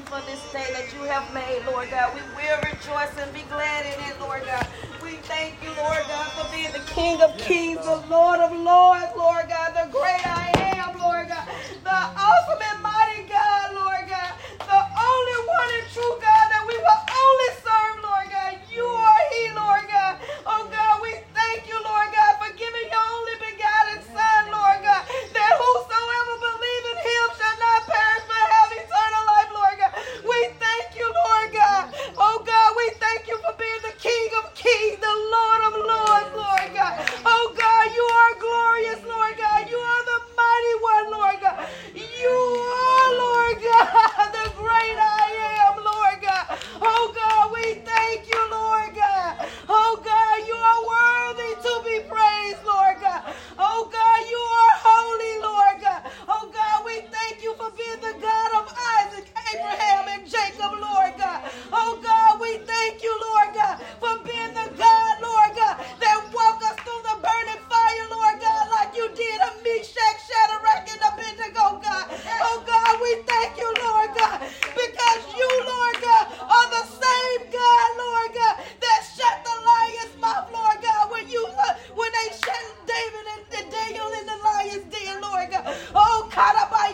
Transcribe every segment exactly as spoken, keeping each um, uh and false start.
for this day that you have made, Lord God. We will rejoice and be glad in it, Lord God. We thank you, Lord God, for being the King of Kings, the Lord of Lords, Lord God, the great I am, Lord God, the awesome and mighty God, Lord God, the only one and true God that we will only serve, Lord God. You are He, Lord God. Oh God, we thank you, Lord God, for giving your only begotten Son, Lord God, that whosoever believes in Him shall not perish but have eternal life, Lord God. We thank you, Lord God. Oh God, we thank you for being the King of Kings, the Lord of Lords, Lord God. Oh God, you are glorious, Lord God. You are the mighty one, Lord God. You are, Lord God, the great I am, Lord God. Oh God, we thank you, Lord God. Oh God, you are worthy to be praised, Lord God. Oh God, you are holy, Lord God. Oh God, we thank you for being the God of Isaac, Abraham, and Jacob, Lord God. Oh God, we thank you, Lord God, for being the God, Lord God, that walked us through the burning fire, Lord God, like you did a Meshach, Shadrach, and Abednego, God. Oh God, we thank you, Lord God, because you, Lord God, are the same God, Lord God, that shut the lion's mouth, Lord God, when you uh, when they shut David and, and Daniel in the lion's den, Lord God. Oh God,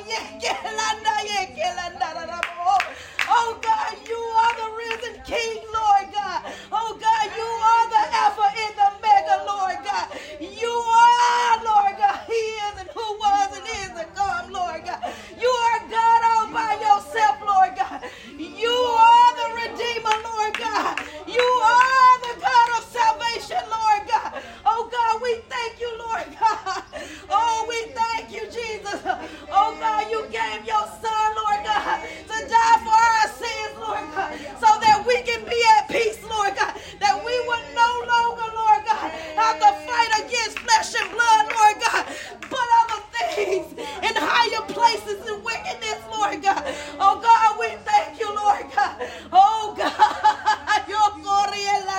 oh God, you are the risen King, Lord God. Oh God, you are the Alpha and the Omega, Lord God. You are, Lord God, He is and who was and is to come, Lord God. You are God all by yourself, Lord God. You are the Redeemer, Lord God. You are the God of salvation, Lord God. Oh God, we thank you, Lord God. Oh, we thank you, Jesus. Oh God, you gave your Son, Lord God, to die for our sins, Lord God, so that we can be at peace, Lord God, that we would no longer, Lord God, have to fight against flesh and blood, Lord God, but other things in higher places and wickedness, Lord God. Oh God, we thank you, Lord God. Oh God, your glory,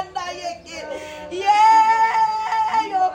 yeah, your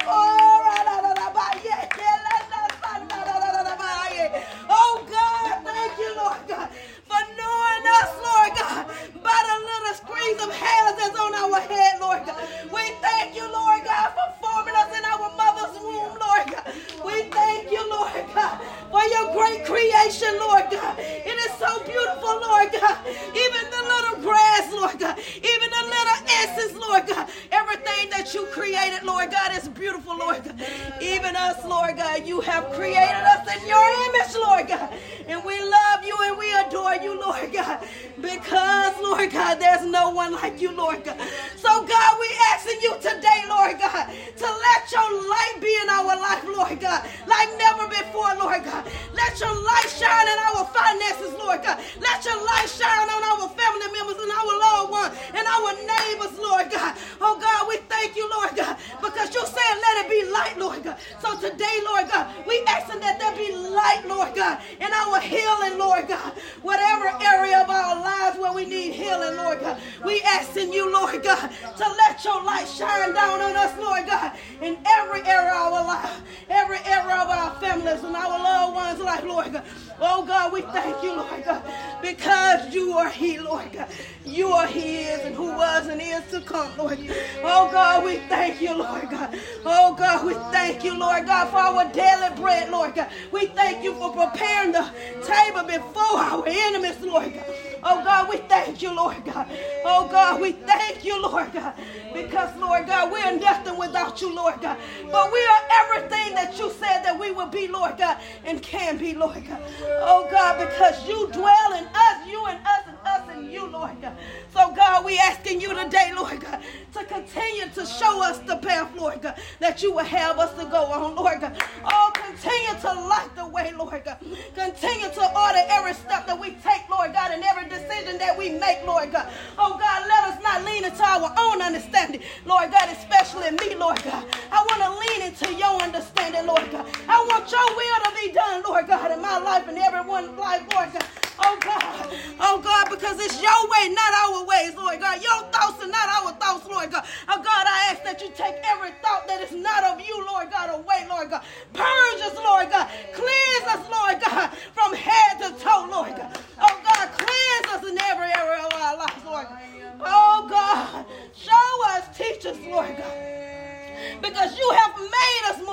oh God, thank you, Lord God, for knowing us, Lord God, by the little strings of hairs that's on our head, Lord God. We thank you, Lord God, for forming us in our mother's womb, Lord God. We thank you, Lord God, for your great creation, Lord God. It is so beautiful, Lord God. Even the little grass, Lord God. Even the little essence, Lord God. Everything that you created, Lord God, is beautiful, Lord God. Even us, Lord God, you have created us in your image, Lord God. And we love you and we adore you, Lord God. Because, Lord God, there's no one like you, Lord God. So, God, we asking you today, Lord God, to let your light be in our life, Lord God, like never before, Lord God. Let your light shine in our finances, Lord God. Let your light shine on our family members and our loved ones and our neighbors, Lord God. Oh, God, we thank you, Lord God, because you said let it be light, Lord God. So today, Lord God, we asking that there be light, Lord God, in our healing, Lord God. Whatever area of our lives where we need healing, Lord God, we asking you, Lord God, to let your light shine down on us, Lord God, in every area of our life, every area of our families and our loved ones' life, Lord God. Oh, God, we thank you, Lord God, because you are He, Lord God. You are He is and who was and is to come, Lord. Oh, God, we thank you, Lord God. Oh, God, we thank you, Lord God, for our daily bread, Lord God. We thank you for preparing the table before our enemies, Lord God. Oh, God, we thank you, Lord God. Oh, God, we thank you, Lord God, because, Lord God, we are nothing without you, Lord God. But we are everything that you said that we would be, Lord God, and can be, Lord God. Oh, God, because you dwell in us, you and us and us and you, Lord God. So, God, we asking you today, Lord God, to continue to show us the path, Lord God, that you will have us to go on, Lord God. Oh, continue to light the way, Lord God. Continue to order every step that we take, Lord God, and every decision that we make, Lord God. Oh, God, let us not lean into our own understanding, Lord God, especially me, Lord God. I want to lean into your understanding, Lord God. I want your will to be done, Lord God, in my life and everyone's life, Lord God. Oh, God. Oh, God, because it's your way, not our ways, Lord God. Your thoughts are not our thoughts, Lord God. Oh, God, I ask that you take every thought that is not of you, Lord God, away, Lord God. Purge us, Lord God. Cleanse us, Lord God, from head to toe, Lord God. Oh, God, cleanse us in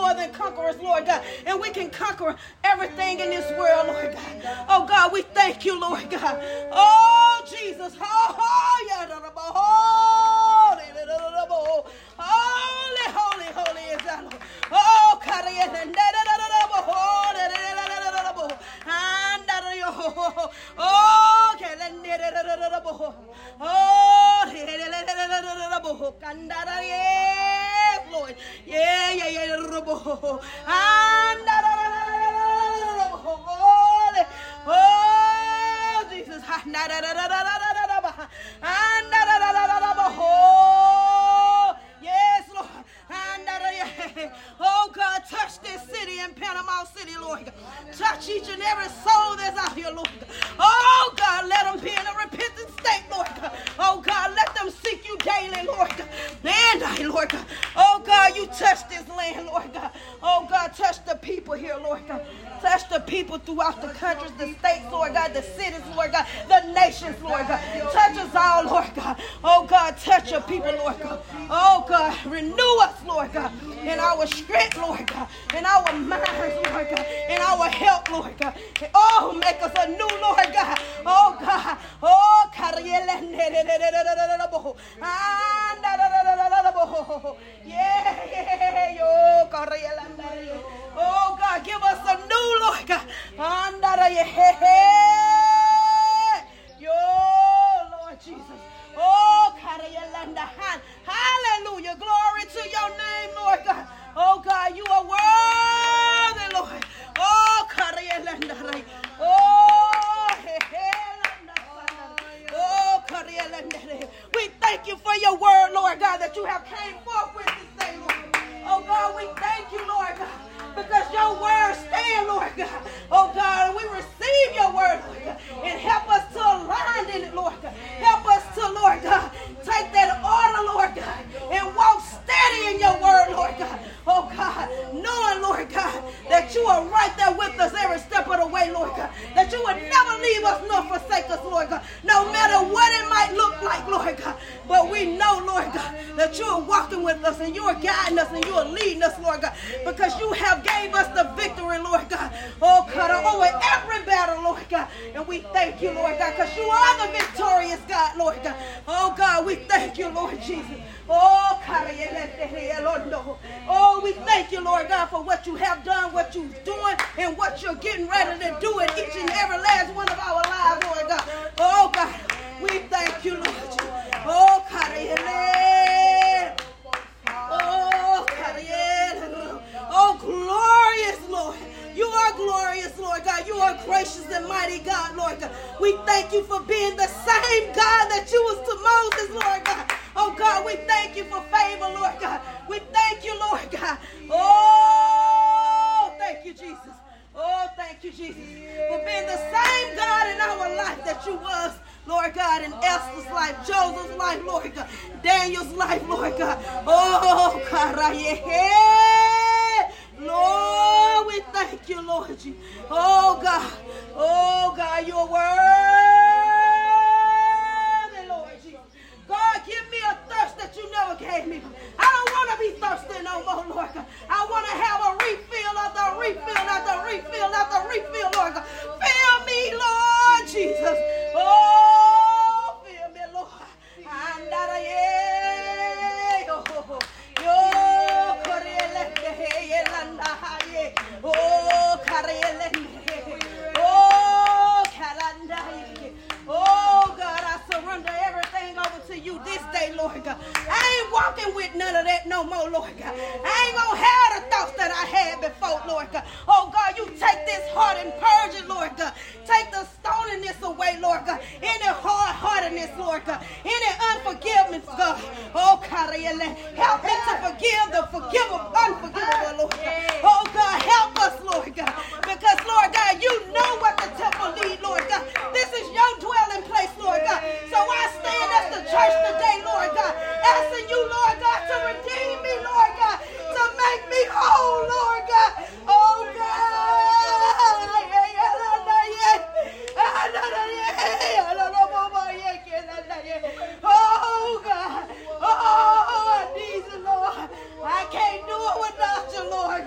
more than conquerors, Lord God. And we can conquer everything in this world, Lord God. Oh God, we thank you, Lord God. Oh Jesus. Oh, oh, yeah. Holy, holy, holy is that, Lord. Oh, God. Oh, yes, Lord. Yeah, yeah, yeah. Oh, Jesus. Yes, Lord. Oh, God, touch this city in Panama City, Lord God. Touch each and every soul that's out here, Lord God. Oh, God, let them be in a repentant state, Lord God. Oh, God, let them seek you daily, Lord God. And I, Lord God. Oh, God, you touch this land, Lord God. Oh, God, touch the people here, Lord God. Touch the people throughout the countries, the states, Lord God, the cities, Lord God, the nations, Lord God. Touch us all, Lord God. Oh, God, touch your people, Lord God. Oh, God, renew us, Lord God, in our strength, Lord God, in our minds, Lord God, in our health, Lord God. Oh, make us anew, Lord God. Oh, God. Oh, God. Yeah. Oh, God, give us a new, Lord God. Yo, Lord Jesus. Oh, hallelujah. Glory to your name, Lord God. Oh, God, you are worthy, Lord. Oh, oh, we thank you for your word, Lord God, that you have came forth with this day, Lord. Oh, God, we thank you, Lord God, because your word stand, Lord God. Oh, God, and we receive your word, Lord God, and help us to align in it, Lord God. Help us to, Lord God, take that order, Lord God, and walk steady in your word, Lord God. Oh, God, knowing, Lord God, that you are right there with us every step of the way, Lord God, that you would never leave us nor forsake us, Lord God, no matter what it might look like, Lord God. But we know, Lord God, that you are walking with us and you are guiding us and you are leading us, Lord God, because you have gave us the victory, Lord God. Oh, God, over every battle, Lord God. And we thank you, Lord God, because you are the victorious God, Lord God. Oh, God, we thank you, Lord Jesus. Oh, God. Oh, we thank you, Lord God, for what you have done, what you're doing, and what you're getting ready to do in each and every last one of our lives, Lord God. Oh, God, we thank you, Lord Jesus. Oh, God. Oh, God. Oh, glorious, Lord. You are glorious, Lord God. You are gracious and mighty God, Lord God. We thank you for being the same God that you was to Moses, Lord God. Oh, God, we thank you for favor, Lord God. We thank you, Lord God. Oh, thank you, Jesus. Oh, thank you, Jesus, for being the same God in our life that you was, Lord God, in Esther's life, Joseph's life, Lord God, Daniel's life, Lord God. Oh, God, yeah. Lord, we thank you, Lord Jesus. Oh, God. Oh, God, you're worthy, Lord Jesus. God, give me a thirst that you never gave me. I don't want to be thirsty no more, Lord God. I want to have a refill after refill after refill after refill, Lord God. Fill me, Lord Jesus. Oh, fill me, Lord. And that I am. Oh, oh, God, I surrender everything over to you this day, Lord God. I ain't walking with none of that no more, Lord God. I ain't gonna have the thoughts that I had before, Lord God. Oh, God, you take this heart and purge it, Lord God. Take the stoniness away, Lord God. Any hard-heartedness, Lord God. Any unforgiveness, God. Oh, God, help me to forgive the forgivable, unforgivable, Lord God. Oh, God, help us, Lord God. Because, Lord God, you know what the temple needs, Lord God. This is your dwelling place, Lord God. So I stand as the church today, Lord God, asking you, Lord God, to redeem me, Lord God, to make me whole, Lord God. Oh, God. Oh, God. Oh, I need you, Lord. I can't do it without you, Lord.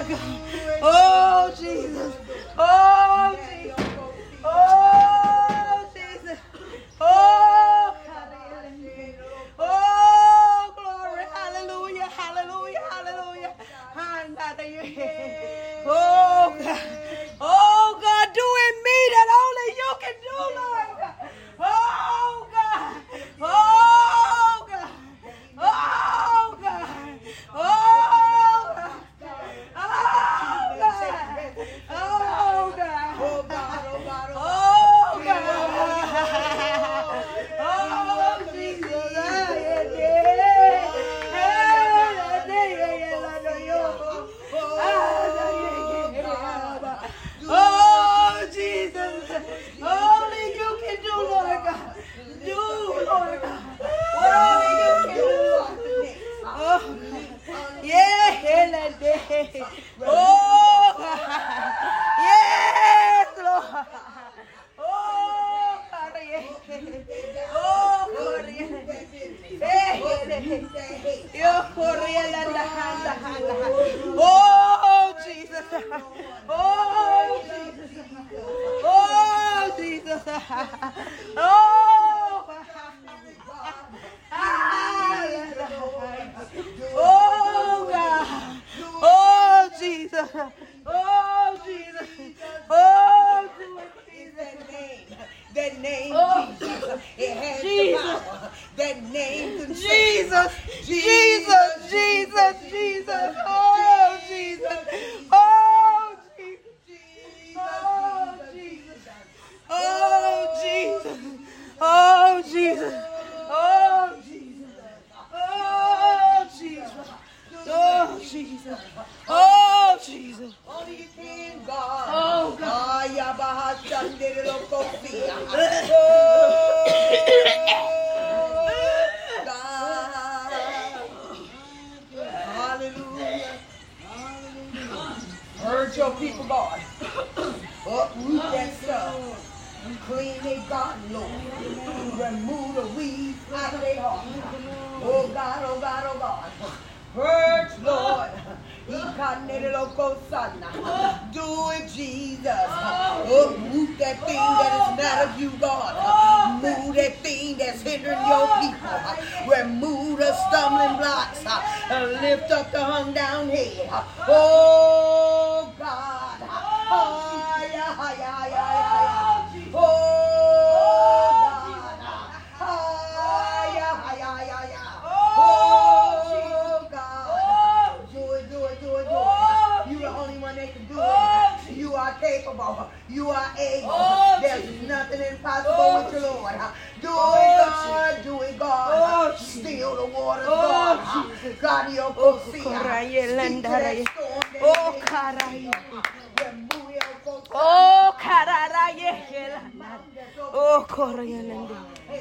Lord God. Oh, Jesus. Oh, Jesus. Oh, Jesus. Oh, oh, glory. Hallelujah. Hallelujah. Hallelujah. Oh, God. Oh, God, do in me that only you can do, Lord God. Oh, God. Oh, God. Oh, God. Oh, God. Oh, God. Oh, God. Oh, God. Oh, God. Oh, God. Oh, Jesus. Oh, Jesus. Only you can do, Lord God. Do, Lord God. What only you can do. Oh, yeah. Oh, God. Yes, Lord. Oh, God. Oh, God. Oh, Jesus. Oh, Jesus. Oh, Jesus. Oh, oh, God. Oh, Jesus. Oh, Jesus. Oh, Jesus. That name, oh, Jesus, it has Jesus. the power. That name can Jesus, Jesus, Jesus, Jesus, oh, Jesus, oh, Jesus, oh, Jesus, oh, Jesus, oh, Jesus, oh, Jesus, oh, Jesus, oh, Jesus, oh, Jesus. Only you can, God. Oh, God. Ah, Yabaha Shandere Lokosia. Oh, God. Hallelujah. Hallelujah. Urge your people, God. Uproot that stuff. Clean their garden, Lord. Remove the weeds out of their heart. Oh, God, oh, God, oh, God. Purge, Lord. Do it, Jesus. Uproot that thing that is not of you, God. Move that thing that's hindering your people. Remove the stumbling blocks. Lift up the hung down head. Oh, God. Oh, yeah, yeah, yeah, yeah. Oh, God. Oh, yeah, yeah, yeah, yeah. Oh, God. Do it, do it, do it, do it. You're the only one that can do it. You are capable. You are able. There's nothing impossible with you, Lord. Do it, God. Do it, God. Still the waters, God. God, you're going to see. Speak to that storm that is in Oh, cararaye. Oh, corriendo.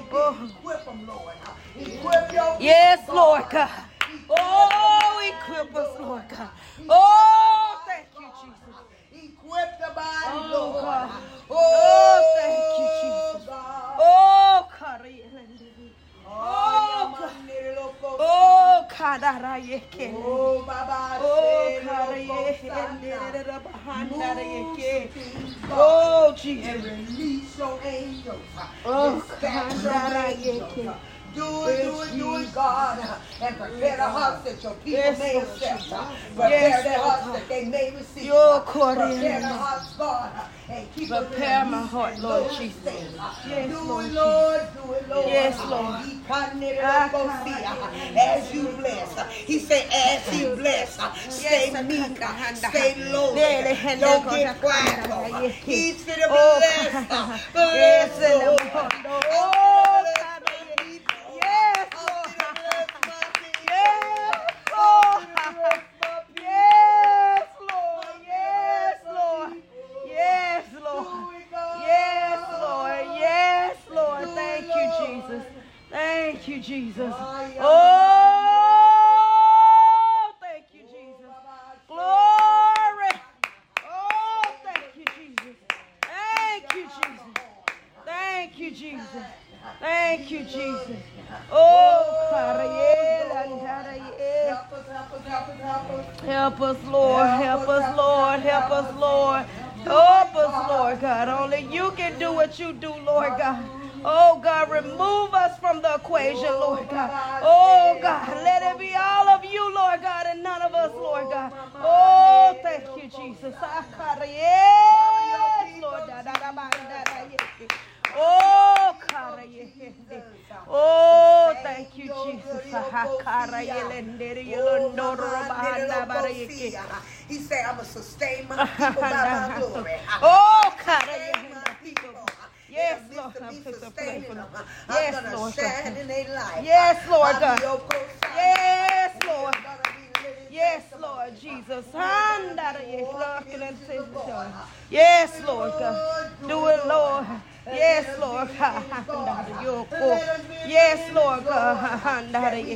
Oh, yes, Lord God. Oh, equip us, Lord God. Oh, thank you, Jesus. Equip the body, Oh, Lord. God. Oh, thank you, Jesus. Oh, carriendo. Oh, God. Oh, cararaye. Oh, Baba. Oh, carriendo. Oh, Jesus. And release your angels. Oh, Dispatch your angels. Do it, do it, do it, God. And prepare the hearts that your people Yes, may Lord accept. Jesus. Prepare Yes, the Lord hearts God. that they may receive. Your Prepare the hearts, God. And keep them Prepare in my peace heart, and Lord no Jesus. mistake. Yes, Do Lord it, Lord. Do it, Lord. Yes, Lord. As you bless. He said, as he bless, stay meek, stay low. Don't get quiet. He's going to bless. Bless, Lord. Oh, yes, Lord. Yes, Lord. Yes, Lord. Yes, Lord. Yes, Lord. Yes, Lord. Yes, Lord. Thank you, Jesus. Thank you, Jesus. Oh, thank you, Jesus. Glory. Oh, thank you, Jesus. Thank you, Jesus. Thank you, Jesus. Thank you, Jesus. Oh, help Help us, Lord. Help us, Lord. Help us, Lord. Help us, Lord God. Only you can do what you do, Lord God. Oh, God, remove us from the equation, Lord God. Oh, God, let it be all of you, Lord God, and none of us, Lord God. Oh, thank you, Jesus. Yes, Lord. Oh, God. Oh, thank you, Jesus. He said, I'm going to sustain my people by my glory. Oh, God. Yes, Lord. I'm sustaining them. I'm Yes, going Lord. to shine in their life. Yes, Lord God. God. Yes, Lord. Yes, Lord Jesus. Yes, Lord God. Do it, Lord. Yes, Lord God. Yes, Lord God.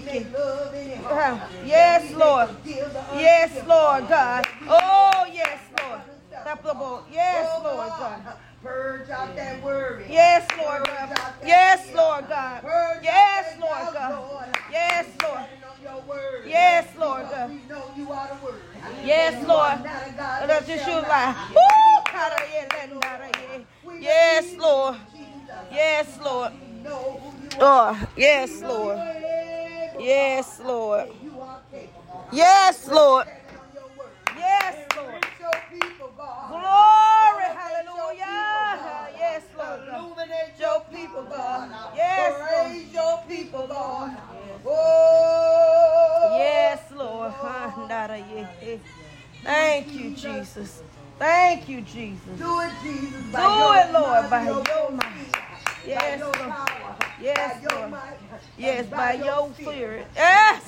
Yes, Lord. Yes, Lord God. Oh, yes, Lord. Yes, Lord God. Purge out that worry. Yes, Lord God. Yes, Lord God. Yes, Lord God. Yes, Lord. Yes, Lord God. We know you are the word. Yes, Lord. That's just you like. Yes, Lord. Yes, Lord. Oh, yes, Lord. Yes, Lord. Yes, Lord. Yes, Lord. Glory, hallelujah. Yes, Lord. Illuminate your people, God. Yes, Lord. Praise your people, God. Oh. Yes, Lord. Thank you, Jesus. Thank you, Jesus. Do it, Jesus. Do it, Lord, by your might. Yes, Lord. Yes, Lord. Yes, by your spirit. Yes,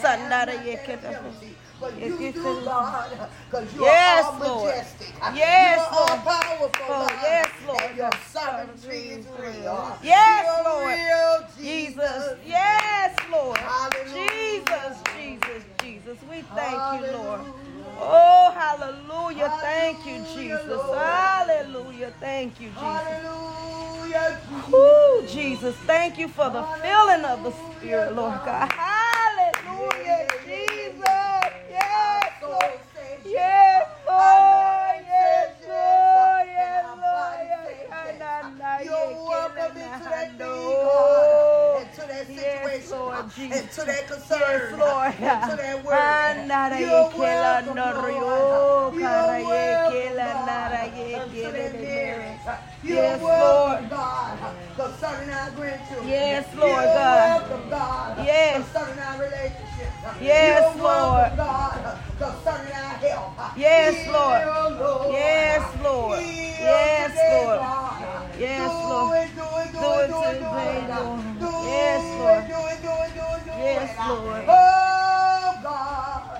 But you do, God, because you yes, are all Lord. majestic. Yes, you are Lord. all powerful, Oh, God. yes, Lord. And your sovereignty is real. Yes, You're Lord. real, Jesus. Jesus. Yes, Lord. Hallelujah. Jesus, Jesus, Jesus. We thank you, Lord. Hallelujah. Oh, hallelujah. Thank you, Hallelujah, Jesus. Lord. Hallelujah. Thank you, Jesus. Hallelujah, Jesus. Oh, Jesus. Thank you for the filling of the Spirit, Lord God. Hallelujah, Jesus. Yes, Lord. Yes, Lord. Yes, Lord. Yes, Lord. You're welcome into that thing, God. Into that situation. Lord Jesus. Into that concern. Yes, Lord. Into that worry. You're welcome, Lord. You're welcome, God. Into that marriage. You're Yes, welcome, Lord. God. Concerning our grandchildren. Yes, Lord You're God. welcome, God. Yes. Concerning our relationships. Yes, You're Lord. welcome, God. Concerning our health. Yes, Heal, Lord. Lord. Yes, Lord. Heal Yes, today, Lord. God. Yes, do Lord. It, do it, do, Do it, it do it, do today, it. Lord. Do Yes, it, Lord. do it, do it, do it, do Yes, it. Lord. Oh, God.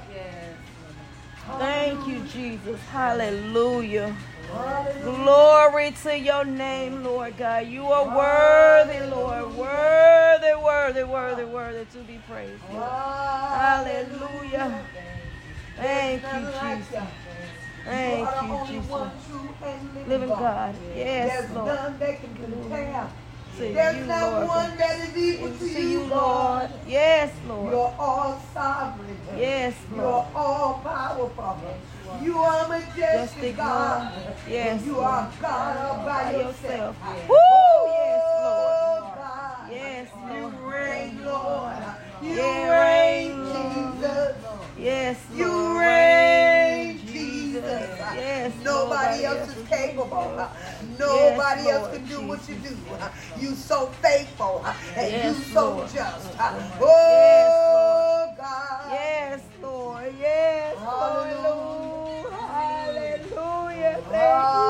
Thank you, Jesus. Hallelujah. Hallelujah. Glory to your name, Lord God. You are worthy, Lord. Worthy, worthy, worthy, worthy to be praised, Lord. Hallelujah. Thank you, Jesus. Thank you, Jesus. Living God. Yes, There's Lord. none that can compare. To There's you, not Lord. one that is equal to To you, you, Lord. God. Yes, Lord. You're all sovereign. Yes, You're Lord. all powerful. You are majestic, Majestic, God. Lord. Yes, You Lord. are God all by By yourself. yourself. Woo! Yes, Oh, Lord. God. Yes, You Lord. reign, Lord. You Yeah, reign, Lord. Jesus. Yes, You Lord. reign, Jesus. Jesus. Yes, Nobody else is capable. Yes, Nobody else Lord can do what you Jesus. do. You so faithful and Yes, you so Lord. just. Yes, Oh, God. Yes, Lord. Yes, Hallelujah. Hallelujah. Thank you,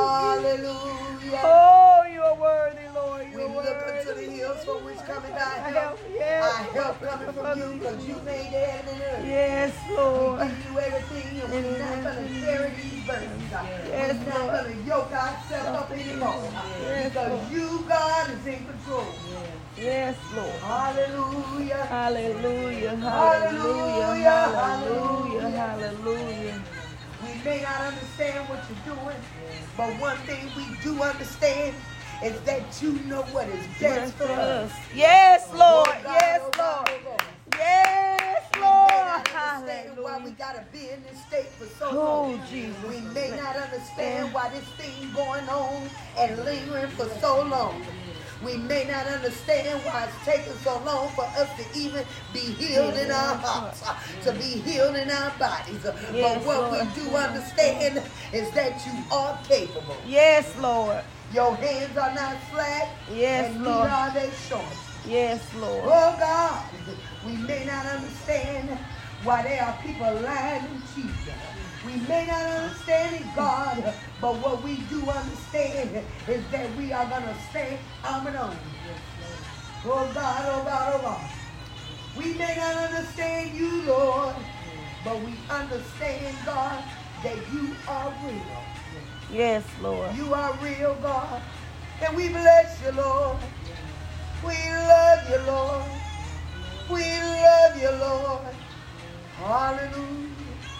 Hallelujah. Oh, you're worthy, Lord. We You're look worthy. unto the hills from which coming our Our help. help, yes. Our help coming from you because you made the heaven and earth. Yes, We Lord. give you everything and we're not going to carry these burdens. Yes, we're not Lord. going to yoke ourselves up anymore. Yes, because Lord. you, God, is in control. Yes, Lord. Hallelujah. Hallelujah. Hallelujah. Hallelujah. Hallelujah. Hallelujah. We may not understand what you're doing, but one thing we do understand is that you know what is best for us. Yes, Lord. Oh, God, Yes, oh, God, Lord. oh, God. Yes, We may Lord. not understand why we Hallelujah. got to be in this state for so you, Jesus. We may not understand why this thing going on and lingering for so long. We may not understand why it's taking so long for us to even be healed in our hearts, to be healed in our bodies. Yes, but what Lord. we do understand is that you are capable. Yes, Lord. Your hands are not flat, Yes, and Lord. neither are they short. Yes, Lord. Oh God, we may not understand why there are people lying and cheating. We may not understand it, God, but what we do understand is that we are going to stay armored on. Oh God, oh God, oh God. We may not understand you, Lord, but we understand, God, that you are real. Yes, Lord. You are real, God. And we bless you, Lord. We love you, Lord. We love you, Lord. Hallelujah.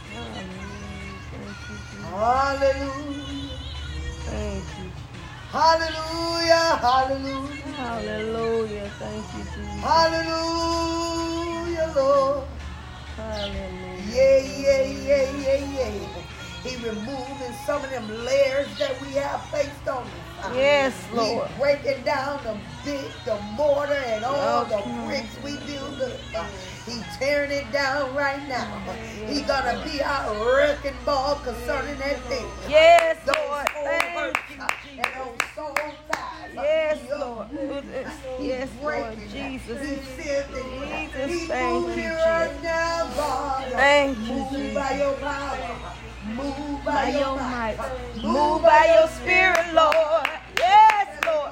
Hallelujah. Thank you. Hallelujah. Hallelujah. Hallelujah. Thank you, Jesus. Hallelujah, Lord. Hallelujah. Yeah, yeah, yeah, yeah, yeah. He removing some of them layers that we have placed on us. Yes, Lord. He breaking down the big, the mortar and all Okay. the bricks we build up. He tearing it down right now. He gonna be our wrecking ball concerning that thing. Yes, Those Lord. old Thank hurts you, and those soul ties. Yes, He Lord. uprooting. Yes, He's Lord. breaking. Jesus. He's sifting. Jesus, He's thank moving you, right Jesus. now, God. Thank you, Move Jesus. by your power. Move by, By your your might. might. Move by your spirit, Lord. Yes, Lord.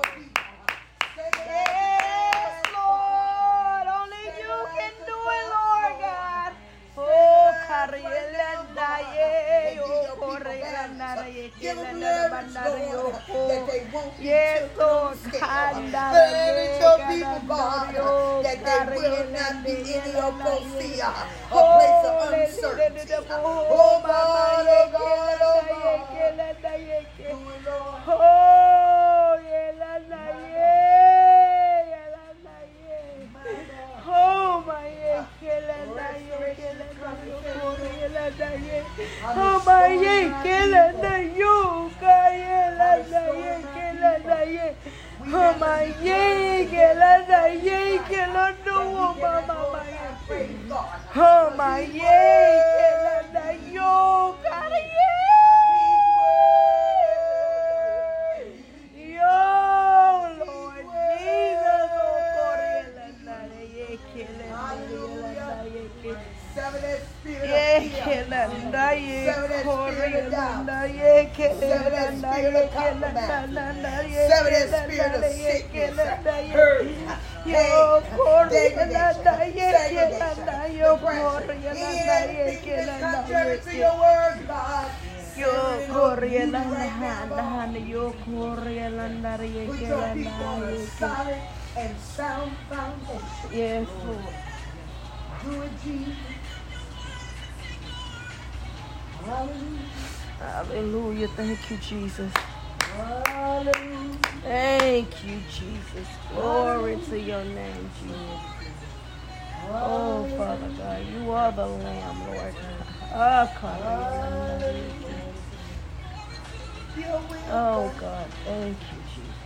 Yes, Lord. Only you can do it, Lord God. Oh, Karielanda, oh, Korielanda, Give them leverage, Lord, that they won't be yes, tipped Lord. on the scale. Leverage your people, God, that they will not be any oposia, a place of uncertainty. Oh, God, oh, God, oh, God. Do it, Lord. Oh, Yelanda, yeah. Oh, my, yeah, Yelanda, yeah, Yelanda, yeah. Oh, my, yeah, Yelanda, you, Yelanda, yeah, Yelanda, yeah. Oh, my, yeah, Yelanda, yeah, Yelanda, oh, mama, my, yeah. Oh, my, yeah, Yelanda, you, God, yeah. Yo, Lord Jesus, oh, Corielanda, yeah, Yelanda, yeah. Sever that spirit of Yeah, fear. Yelanda, yeah, Sever that spirit of doubt. Corielanda, yeah, Sever that Yelanda, spirit of yeah, compromise. Yelanda, yeah, Sever that spirit of Yelanda, yeah, sickness, Yelanda, hurt, Yo, pain, Corielanda, degradation, yeah, Yelanda, segregation, yo, depression. Corielanda, yeah, Anything that's Yelanda, contrary to yeah. your word, God. Yo, sever it up Corielanda, right now, God. yo, Corielanda, yeah, Put your people on a Yelanda, solid and sound foundation. yes, Lord. Do it, Jesus. Hallelujah. Hallelujah. Thank you, Jesus. Hallelujah. Thank you, Jesus. Glory to your name, Jesus. Oh, Father God, you are the Lamb, Lord God. Oh, God. Your will, Oh, God. God. Thank you, Jesus.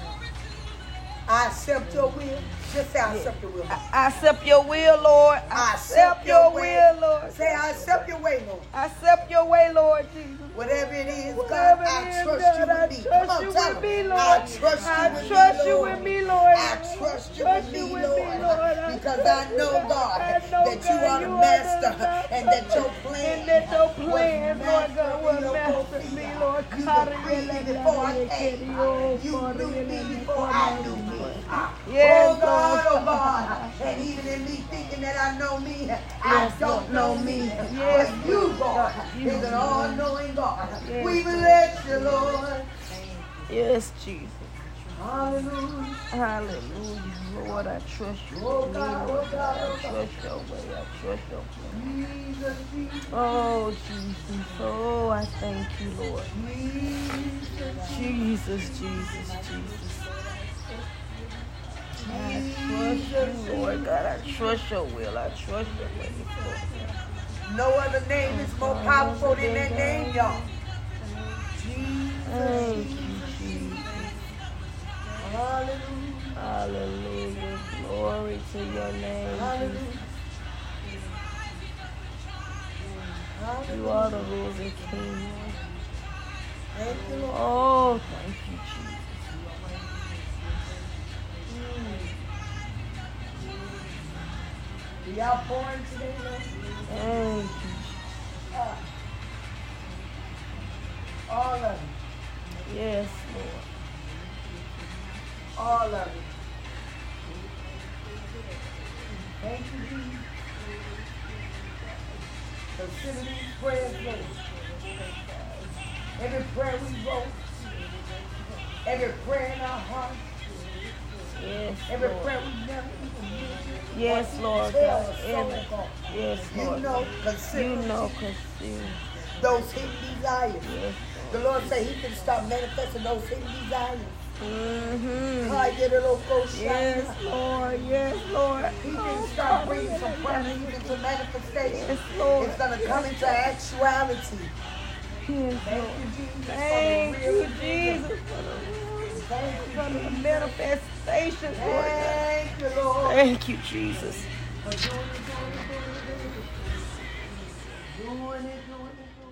I accept your will. Just say I accept your will. I I accept your will, Lord. I accept your will, Lord. Say I accept your way, Lord. I accept your way, Lord Jesus. Whatever it is, God, Whatever it I is, trust God, you I with me. Come trust on, you tell with them. me, I Lord. trust you I with trust me, you Lord. with me, Lord. I trust you Trust with you me, with Lord. me, Lord. I Because I trust you, know, God. God, I know, that you God, are the you master the master. and that your plan And that your was plan, Lord God, master will in your master me, Sophia. Lord. You decreed me before I came. You knew me before I knew me. Yes, Oh God, Lord. oh God. And even in me thinking that I know me, I Yes, don't Lord. know Know me. me. But Yes, you, Lord. God, You is an know. all-knowing God. Yes, We Lord. bless you, Lord. Yes, Jesus. Hallelujah. Hallelujah. Lord, I trust you Oh with me, God, Lord oh God, God. I oh God. trust your way. I trust your plan. Jesus, Jesus, Oh, Jesus. Oh, I thank you, Lord. Jesus, Jesus, Jesus, Jesus. I Jesus, trust you, Lord God. I trust your will. I trust your way, Lord God. No other name is more powerful than that name, y'all. Thank you, Jesus. Hallelujah. Hallelujah. Glory to your name. Hallelujah. You are the risen King. Thank you, Lord. Oh, thank you, Jesus. Do y'all pouring today, Lord? Thank you. Uh, all of it. Yes, Lord. All of it. Thank you, Jesus. Consider these prayers, Lord. Every prayer we wrote, every prayer in our heart, Yes, every Lord. prayer we never even did. Yes, Lord Tell God. us so, Every, God. yes, You Lord. know, consider You know, consider. those hidden desires. Yes, The Lord said He can start manifesting those hidden desires. Mm-hmm. Yes, Yes, Lord. Yes, Lord. He can Oh, start God. bringing some promises into manifestation. Yes, Lord. It's going to come into actuality. Yes, Thank Lord. you, Jesus. Thank for the you, real Jesus, for the real, Thank you, for the Jesus. manifestation, Lord God. Thank you, Lord. Thank you, Jesus. For doing it, doing it, doing it, doing it. Doing it, doing it, doing it.